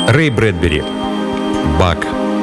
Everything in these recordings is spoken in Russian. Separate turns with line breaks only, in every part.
Рэй Брэдбери. Бак.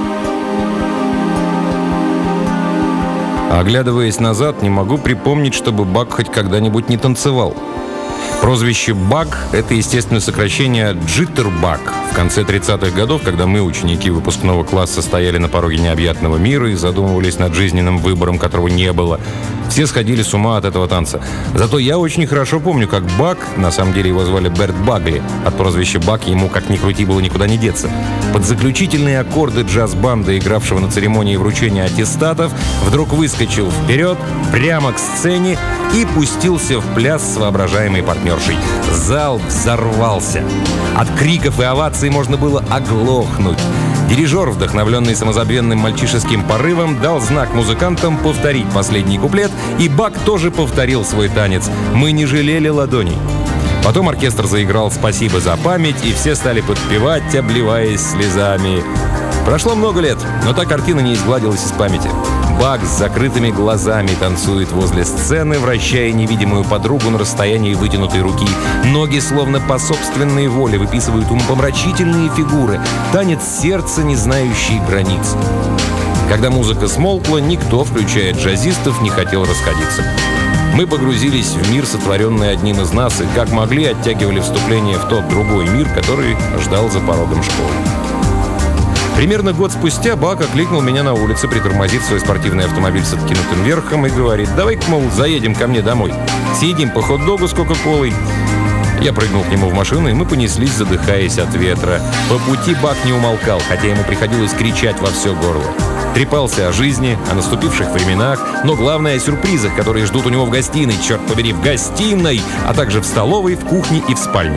Оглядываясь назад, не могу припомнить, чтобы Бак хоть когда-нибудь не танцевал. Прозвище «Баг» — это, естественно, сокращение «Джиттербаг». В конце 30-х годов, когда мы, ученики выпускного класса, стояли на пороге необъятного мира и задумывались над жизненным выбором, которого не было, все сходили с ума от этого танца. Зато я очень хорошо помню, как Бак, на самом деле его звали Берт Багли, от прозвища Бак ему, как ни крути, было никуда не деться, под заключительные аккорды джаз-банда, игравшего на церемонии вручения аттестатов, вдруг выскочил вперед, прямо к сцене и пустился в пляс с воображаемой партнершей. Зал взорвался. От криков и оваций можно было оглохнуть. Дирижер, вдохновленный самозабвенным мальчишеским порывом, дал знак музыкантам повторить последний куплет, и Бак тоже повторил свой танец. Мы не жалели ладоней. Потом оркестр заиграл «Спасибо за память», и все стали подпевать, обливаясь слезами. Прошло много лет, но та картина не изгладилась из памяти. Бак с закрытыми глазами танцует возле сцены, вращая невидимую подругу на расстоянии вытянутой руки. Ноги, словно по собственной воле, выписывают умопомрачительные фигуры. Танец сердца, не знающий границ. Когда музыка смолкла, никто, включая джазистов, не хотел расходиться. Мы погрузились в мир, сотворенный одним из нас, и как могли оттягивали вступление в тот другой мир, который ждал за порогом школы. Примерно год спустя Бак окликнул меня на улице, притормозив свой спортивный автомобиль с откинутым верхом и говорит: «Давай-ка, мол, заедем ко мне домой. Съедим по хот-догу с кока-колой». Я прыгнул к нему в машину, и мы понеслись, задыхаясь от ветра. По пути Бак не умолкал, хотя ему приходилось кричать во все горло. Трепался о жизни, о наступивших временах, но главное — о сюрпризах, которые ждут у него в гостиной, черт побери, в гостиной, а также в столовой, в кухне и в спальне.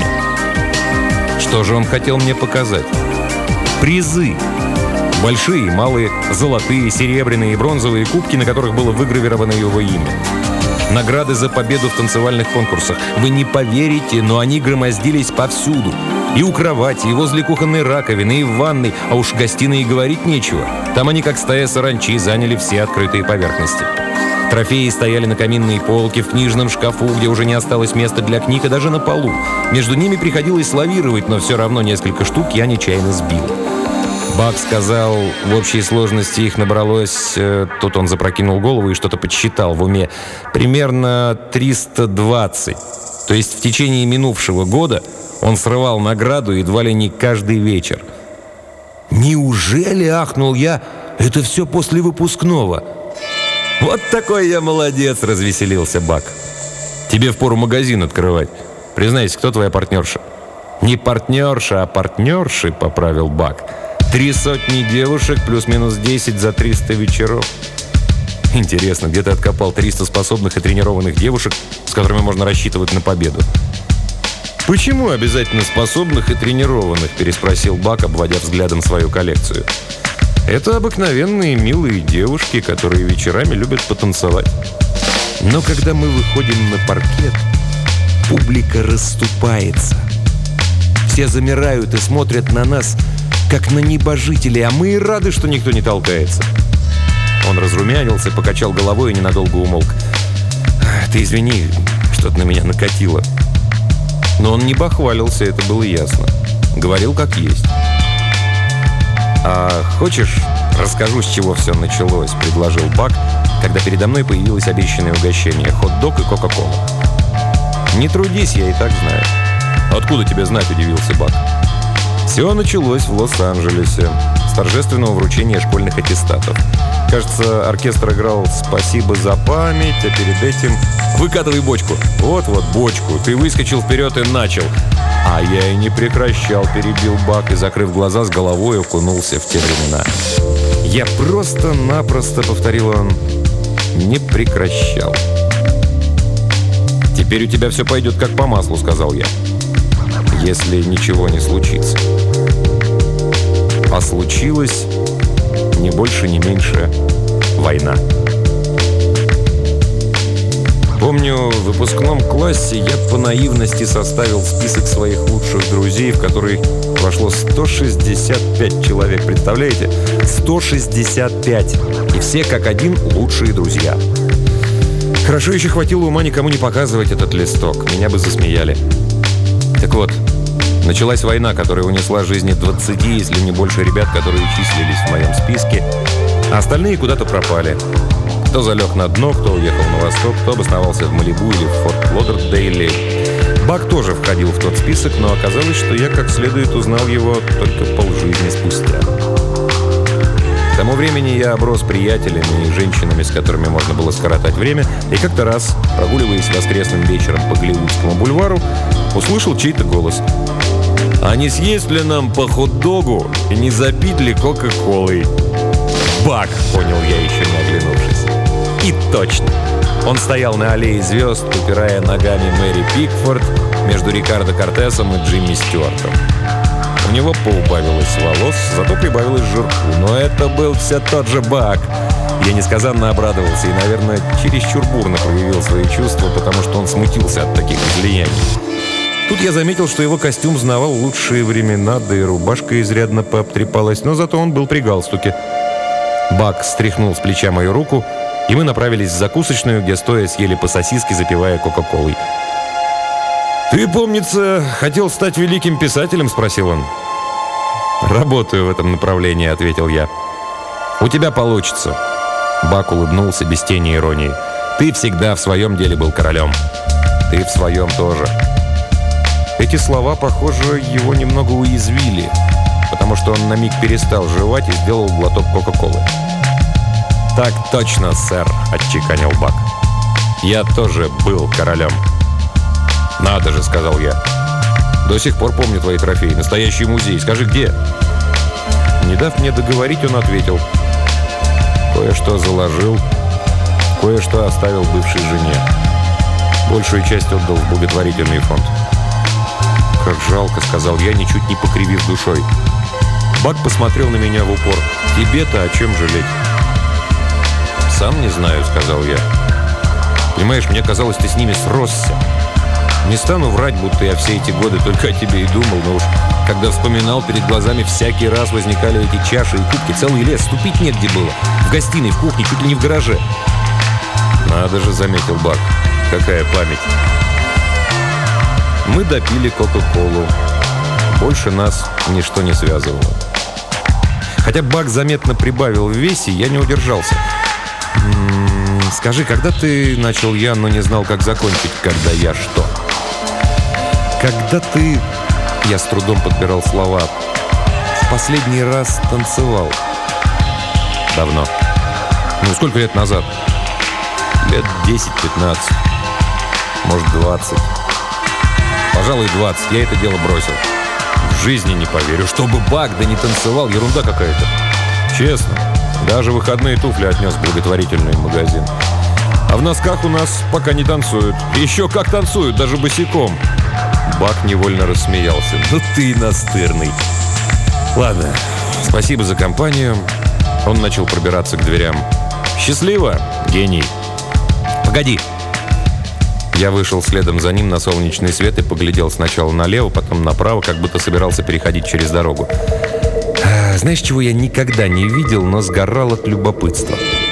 Что же он хотел мне показать? Призы. Большие, малые, золотые, серебряные и бронзовые кубки, на которых было выгравировано его имя. Награды за победу в танцевальных конкурсах. Вы не поверите, но они громоздились повсюду. И у кровати, и возле кухонной раковины, и в ванной. А уж в гостиной и говорить нечего. Там они, как стая саранчи, заняли все открытые поверхности. Трофеи стояли на каминной полке, в книжном шкафу, где уже не осталось места для книг, и даже на полу. Между ними приходилось лавировать, но все равно несколько штук я нечаянно сбил. Бак сказал, в общей сложности их набралось... Тут он запрокинул голову и что-то подсчитал в уме. Примерно 320. То есть в течение минувшего года он срывал награду едва ли не каждый вечер. «Неужели, — ахнул я, — это все после выпускного?» «Вот такой я молодец!» — развеселился Бак. «Тебе впору магазин открывать. Признайся, кто твоя партнерша?» «Не партнерша, а партнерши», — поправил Бак. 300 девушек плюс-минус 10 за 300 вечеров. Интересно, где ты откопал 300 способных и тренированных девушек, с которыми можно рассчитывать на победу? «Почему обязательно способных и тренированных?» — переспросил Бак, обводя взглядом свою коллекцию. «Это обыкновенные милые девушки, которые вечерами любят потанцевать. Но когда мы выходим на паркет, публика расступается. Все замирают и смотрят на нас, как на небожителей, а мы и рады, что никто не толкается». Он разрумянился, покачал головой и ненадолго умолк. «Ты извини, что-то на меня накатило». Но он не бахвалился, это было ясно. Говорил как есть. «А хочешь, расскажу, с чего все началось?» — предложил Бак, когда передо мной появилось обещанное угощение — хот-дог и кока-кола. «Не трудись, я и так знаю». «Откуда тебе знать?» — удивился Бак. Все началось в Лос-Анджелесе с торжественного вручения школьных аттестатов. Кажется, оркестр играл «Спасибо за память», а перед этим... «Выкатывай бочку!» «Вот-вот, бочку! Ты выскочил вперед и начал!» «А я и не прекращал», — перебил Бак и, закрыв глаза, с головой окунулся в те времена. «Я просто-напросто», — повторил он, — «не прекращал». «Теперь у тебя все пойдет как по маслу», — сказал я. «Если ничего не случится». А случилось ни больше, ни меньше война. Помню, в выпускном классе я по наивности составил список своих лучших друзей, в который вошло 165 человек. Представляете? 165. И все как один лучшие друзья. Хорошо еще хватило ума никому не показывать этот листок. Меня бы засмеяли. Так вот, Началась война, которая унесла жизни 20, если не больше ребят, которые числились в моем списке, а остальные куда-то пропали. Кто залег на дно, кто уехал на восток, кто обосновался в Малибу или в Форт Лодердейле. Бак тоже входил в тот список, но оказалось, что я как следует узнал его только полжизни спустя. К тому времени я оброс приятелями и женщинами, с которыми можно было скоротать время, и как-то раз, прогуливаясь воскресным вечером по Голливудскому бульвару, услышал чей-то голос. «А не съесть ли нам по хот-догу и не запить ли кока-колой?» «Бак!» — понял я, еще не оглянувшись. И точно! Он стоял на аллее звезд, упирая ногами Мэри Пикфорд между Рикардо Кортесом и Джимми Стюартом. У него поубавилось волос, зато прибавилось жирку. Но это был все тот же Бак. Я несказанно обрадовался и, наверное, чересчур бурно проявил свои чувства, потому что он смутился от таких излияний. Тут я заметил, что его костюм знавал лучшие времена, да и рубашка изрядно пообтрепалась, но зато он был при галстуке. Бак стряхнул с плеча мою руку, и мы направились в закусочную, где стоя съели по сосиске, запивая кока-колой. «Ты, помнится, хотел стать великим писателем?» — спросил он. «Работаю в этом направлении», — ответил я. «У тебя получится». Бак улыбнулся без тени иронии. «Ты всегда в своем деле был королем. Ты в своем тоже». Эти слова, похоже, его немного уязвили, потому что он на миг перестал жевать и сделал глоток кока-колы. «Так точно, сэр», — отчеканил Бак. «Я тоже был королем». «Надо же», — сказал я. «До сих пор помню твои трофеи. Настоящий музей. Скажи, где?» Не дав мне договорить, он ответил. «Кое-что заложил, кое-что оставил бывшей жене. Большую часть отдал в благотворительный фонд». «Как жалко», — сказал я, ничуть не покривив душой. Бак посмотрел на меня в упор. «Тебе-то о чем жалеть?» «Сам не знаю», — сказал я. «Понимаешь, мне казалось, ты с ними сросся. Не стану врать, будто я все эти годы только о тебе и думал, но уж когда вспоминал, перед глазами всякий раз возникали эти чаши и кубки. Целый лес, ступить негде было. В гостиной, в кухне, чуть ли не в гараже». «Надо же», — заметил Бак. «Какая память». Мы допили кока-колу. Больше нас ничто не связывало. Хотя Бак заметно прибавил в весе, я не удержался. «Скажи, когда ты...» — начал я, но не знал, как закончить. «Когда я что?» «Когда ты...» — я с трудом подбирал слова. «В последний раз танцевал». «Давно». «Ну, сколько лет назад?» «Лет 10-15. Может, 20. Пожалуй, 20. Я это дело бросил. В жизни не поверю. Чтобы Бак да не танцевал, ерунда какая-то. Честно. Даже выходные туфли отнес в благотворительный магазин. А в носках у нас пока не танцуют. Еще как танцуют, даже босиком». Бак невольно рассмеялся. «Ну ты настырный». «Ладно, спасибо за компанию». Он начал пробираться к дверям. «Счастливо, гений». «Погоди». Я вышел следом за ним на солнечный свет и поглядел сначала налево, потом направо, как будто собирался переходить через дорогу. Знаешь, чего я никогда не видел, но сгорал от любопытства?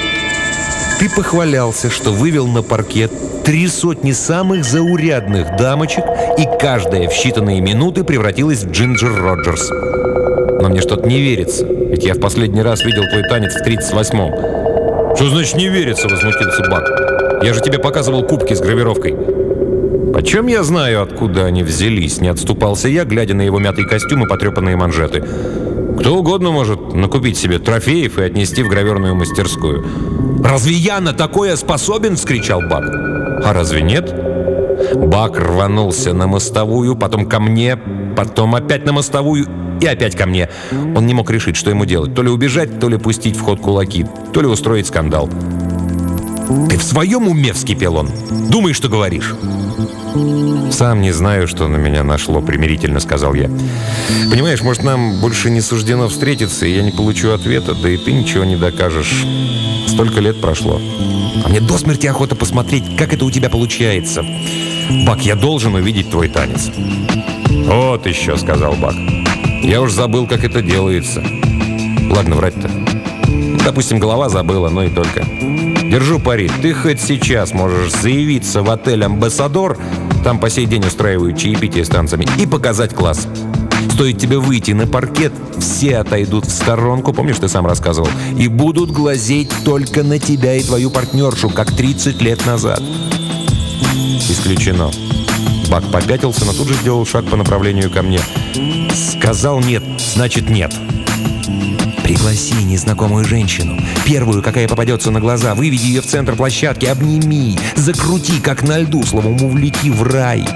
Ты похвалялся, что вывел на паркет 300 самых заурядных дамочек, и каждая в считанные минуты превратилась в Джинджер Роджерс. Но мне что-то не верится, ведь я в последний раз видел твой танец в 38-м. «Что значит не верится?» — возмутился Бак. «Я же тебе показывал кубки с гравировкой». «Почем я знаю, откуда они взялись?» — не отступался я, глядя на его мятый костюм и потрепанные манжеты. «Кто угодно может накупить себе трофеев и отнести в граверную мастерскую». «Разве я на такое способен?» — вскричал Бак. «А разве нет?» Бак рванулся на мостовую, потом ко мне, потом опять на мостовую и опять ко мне. Он не мог решить, что ему делать. То ли убежать, то ли пустить в ход кулаки, то ли устроить скандал. «Ты в своем уме?» — вскипел он. «Думаешь, что говоришь?» «Сам не знаю, что на меня нашло», — примирительно сказал я. «Понимаешь, может, нам больше не суждено встретиться, и я не получу ответа, да и ты ничего не докажешь. Столько лет прошло. А мне до смерти охота посмотреть, как это у тебя получается. Бак, я должен увидеть твой танец». «Вот еще», — сказал Бак. «Я уж забыл, как это делается». «Ладно, врать-то. Допустим, голова забыла, но и только. Держу пари, ты хоть сейчас можешь заявиться в отель «Амбассадор», там по сей день устраивают чаепитие с танцами, и показать класс. Стоит тебе выйти на паркет, все отойдут в сторонку, помнишь, ты сам рассказывал, и будут глазеть только на тебя и твою партнершу, как 30 лет назад. Исключено. Бак попятился, но тут же сделал шаг по направлению ко мне. Сказал нет, значит нет. Пригласи незнакомую женщину, первую, какая попадется на глаза, выведи ее в центр площадки, обними, закрути, как на льду, словом, увлеки в рай.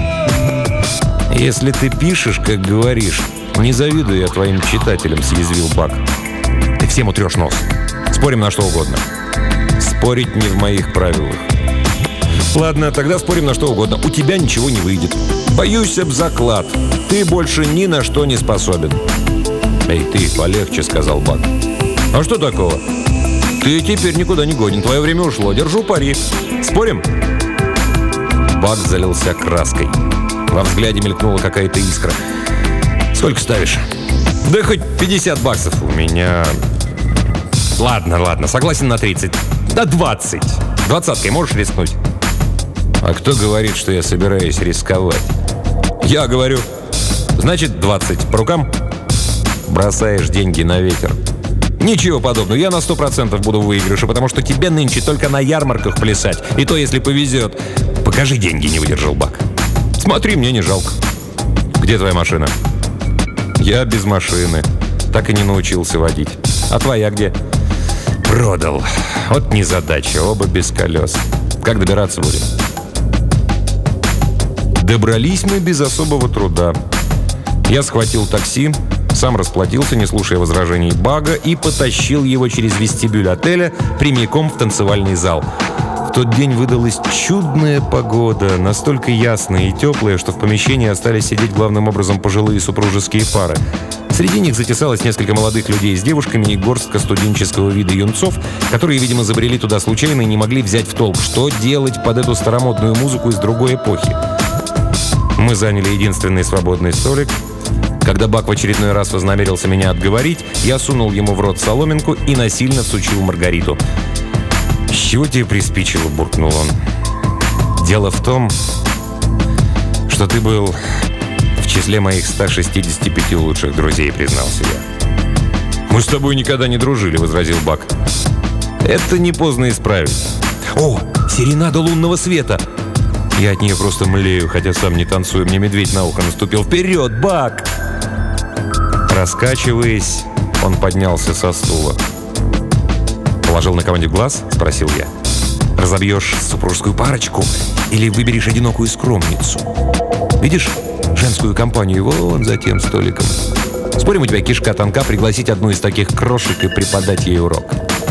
Если ты пишешь, как говоришь, не завидую я твоим читателям, съязвил Бак. Ты всем утрешь нос. Спорим на что угодно. Спорить не в моих правилах. Ладно, тогда спорим на что угодно. У тебя ничего не выйдет. Боюсь об заклад. Ты больше ни на что не способен. «Эй, ты, полегче», — сказал Бак. «А что такого? Ты теперь никуда не годен. Твое время ушло. Держу пари. Спорим?» Бак залился краской. Во взгляде мелькнула какая-то искра. «Сколько ставишь?» «Да хоть $50 у меня...» Ладно, согласен на 30. Да 20. 20-кой можешь рискнуть?» «А кто говорит, что я собираюсь рисковать?» «Я говорю. Значит, 20. По рукам?» Бросаешь деньги на ветер. Ничего подобного. Я на 100% буду в выигрыше, потому что тебе нынче только на ярмарках плясать. И то, если повезет. Покажи деньги, не выдержал Бак. Смотри, мне не жалко. Где твоя машина? Я без машины. Так и не научился водить. А твоя где? Продал. Вот незадача. Оба без колес. Как добираться будем? Добрались мы без особого труда. Я схватил такси, сам расплатился, не слушая возражений Бага, и потащил его через вестибюль отеля прямиком в танцевальный зал. В тот день выдалась чудная погода, настолько ясная и теплая, что в помещении остались сидеть главным образом пожилые супружеские пары. Среди них затесалось несколько молодых людей с девушками и горстка студенческого вида юнцов, которые, видимо, забрели туда случайно и не могли взять в толк, что делать под эту старомодную музыку из другой эпохи. Мы заняли единственный свободный столик. Когда Бак в очередной раз вознамерился меня отговорить, я сунул ему в рот соломинку и насильно всучил Маргариту. «С чего тебе приспичило?» – буркнул он. «Дело в том, что ты был в числе моих 165 лучших друзей», – признался я. «Мы с тобой никогда не дружили», – возразил Бак. «Это не поздно исправить». «О, серенада лунного света!» Я от нее просто млею, хотя сам не танцую. Мне медведь на ухо наступил. «Вперед, Бак!» Раскачиваясь, он поднялся со стула. «Положил на кого-нибудь глаз?» – спросил я. «Разобьешь супружескую парочку или выберешь одинокую скромницу? Видишь женскую компанию вон за тем столиком? Спорим, у тебя кишка тонка пригласить одну из таких крошек и преподать ей урок?»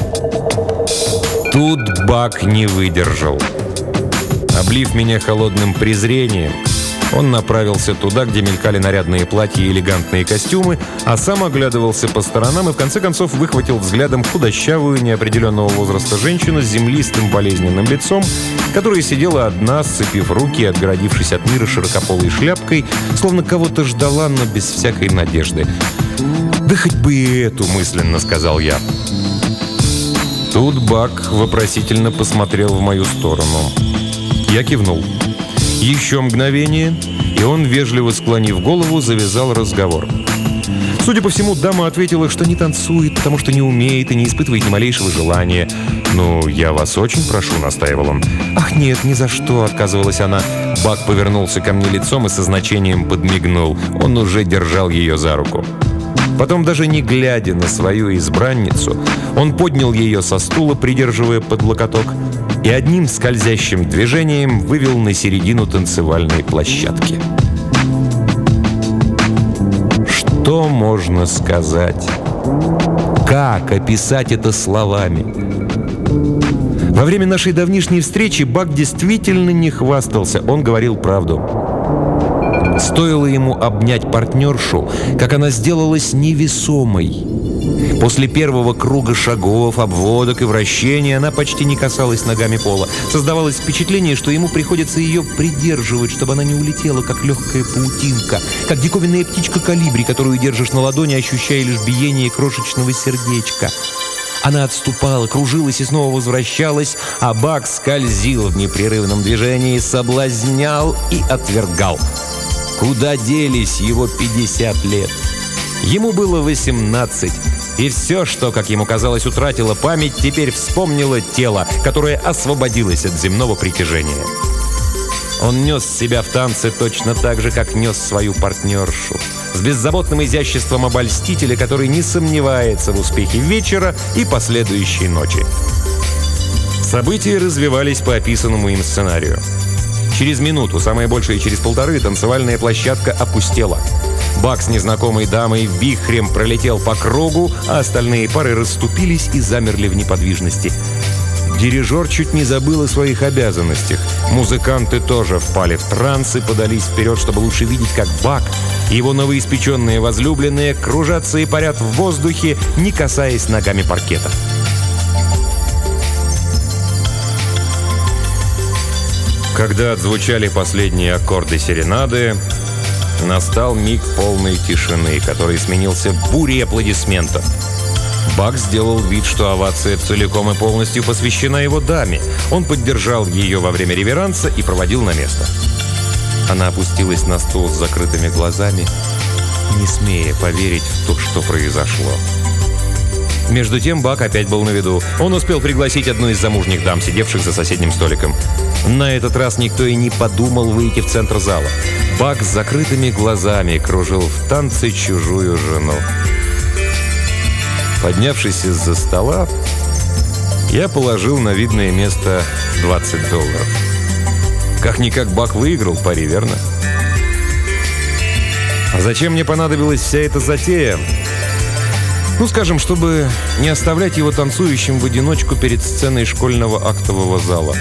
Тут Бак не выдержал. Облив меня холодным презрением, он направился туда, где мелькали нарядные платья и элегантные костюмы, а сам оглядывался по сторонам и в конце концов выхватил взглядом худощавую, неопределенного возраста женщину с землистым болезненным лицом, которая сидела одна, сцепив руки и отгородившись от мира широкополой шляпкой, словно кого-то ждала, но без всякой надежды. «Да хоть бы и эту», — мысленно сказал я. Тут Бак вопросительно посмотрел в мою сторону. Я кивнул. Еще мгновение, и он, вежливо склонив голову, завязал разговор. Судя по всему, дама ответила, что не танцует, потому что не умеет и не испытывает ни малейшего желания. «Ну, я вас очень прошу», — настаивал он. «Ах, нет, ни за что», — отказывалась она. Бак повернулся ко мне лицом и со значением подмигнул. Он уже держал ее за руку. Потом, даже не глядя на свою избранницу, он поднял ее со стула, придерживая под локоток, и одним скользящим движением вывел на середину танцевальной площадки. Что можно сказать? Как описать это словами? Во время нашей давнишней встречи Бак действительно не хвастался, он говорил правду. Стоило ему обнять партнершу, как она сделалась невесомой. После первого круга шагов, обводок и вращений она почти не касалась ногами пола. Создавалось впечатление, что ему приходится ее придерживать, чтобы она не улетела, как легкая паутинка, как диковинная птичка колибри, которую держишь на ладони, ощущая лишь биение крошечного сердечка. Она отступала, кружилась и снова возвращалась, а Бак скользил в непрерывном движении, соблазнял и отвергал. Куда делись его 50 лет? Ему было 18, и все, что, как ему казалось, утратило память, теперь вспомнило тело, которое освободилось от земного притяжения. Он нес себя в танце точно так же, как нес свою партнершу, с беззаботным изяществом обольстителя, который не сомневается в успехе вечера и последующей ночи. События развивались по описанному им сценарию. Через минуту, самое большее через полторы, танцевальная площадка опустела. Бак с незнакомой дамой вихрем пролетел по кругу, а остальные пары расступились и замерли в неподвижности. Дирижер чуть не забыл о своих обязанностях. Музыканты тоже впали в транс и подались вперед, чтобы лучше видеть, как Бак и его новоиспеченные возлюбленные кружатся и парят в воздухе, не касаясь ногами паркета. Когда отзвучали последние аккорды серенады, настал миг полной тишины, который сменился бурей аплодисментов. Бак сделал вид, что овация целиком и полностью посвящена его даме. Он поддержал ее во время реверанса и проводил на место. Она опустилась на стул с закрытыми глазами, не смея поверить в то, что произошло. Между тем Бак опять был на виду. Он успел пригласить одну из замужних дам, сидевших за соседним столиком. На этот раз никто и не подумал выйти в центр зала. Бак с закрытыми глазами кружил в танце чужую жену. Поднявшись из-за стола, я положил на видное место $20. Как-никак Бак выиграл пари, верно? А зачем мне понадобилась вся эта затея? Ну, скажем, чтобы не оставлять его танцующим в одиночку перед сценой школьного актового зала.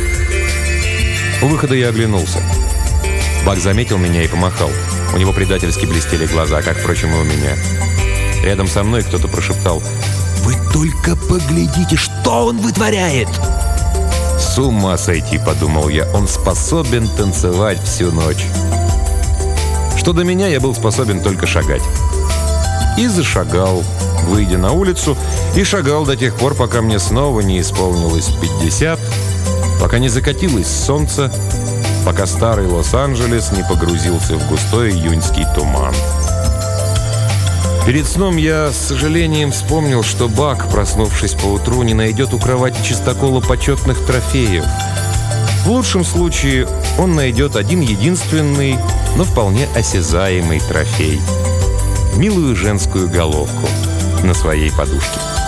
У выхода я оглянулся. Бак заметил меня и помахал. У него предательски блестели глаза, как, впрочем, и у меня. Рядом со мной кто-то прошептал: «Вы только поглядите, что он вытворяет!» «С ума сойти», — подумал я, — «он способен танцевать всю ночь». Что до меня, я был способен только шагать. И зашагал, выйдя на улицу, и шагал до тех пор, пока мне снова не исполнилось 50, пока не закатилось солнце, пока старый Лос-Анджелес не погрузился в густой июньский туман. Перед сном я с сожалением вспомнил, что Бак, проснувшись поутру, не найдет у кровати чистокола почетных трофеев. В лучшем случае он найдет один единственный, но вполне осязаемый трофей — милую женскую головку на своей подушке.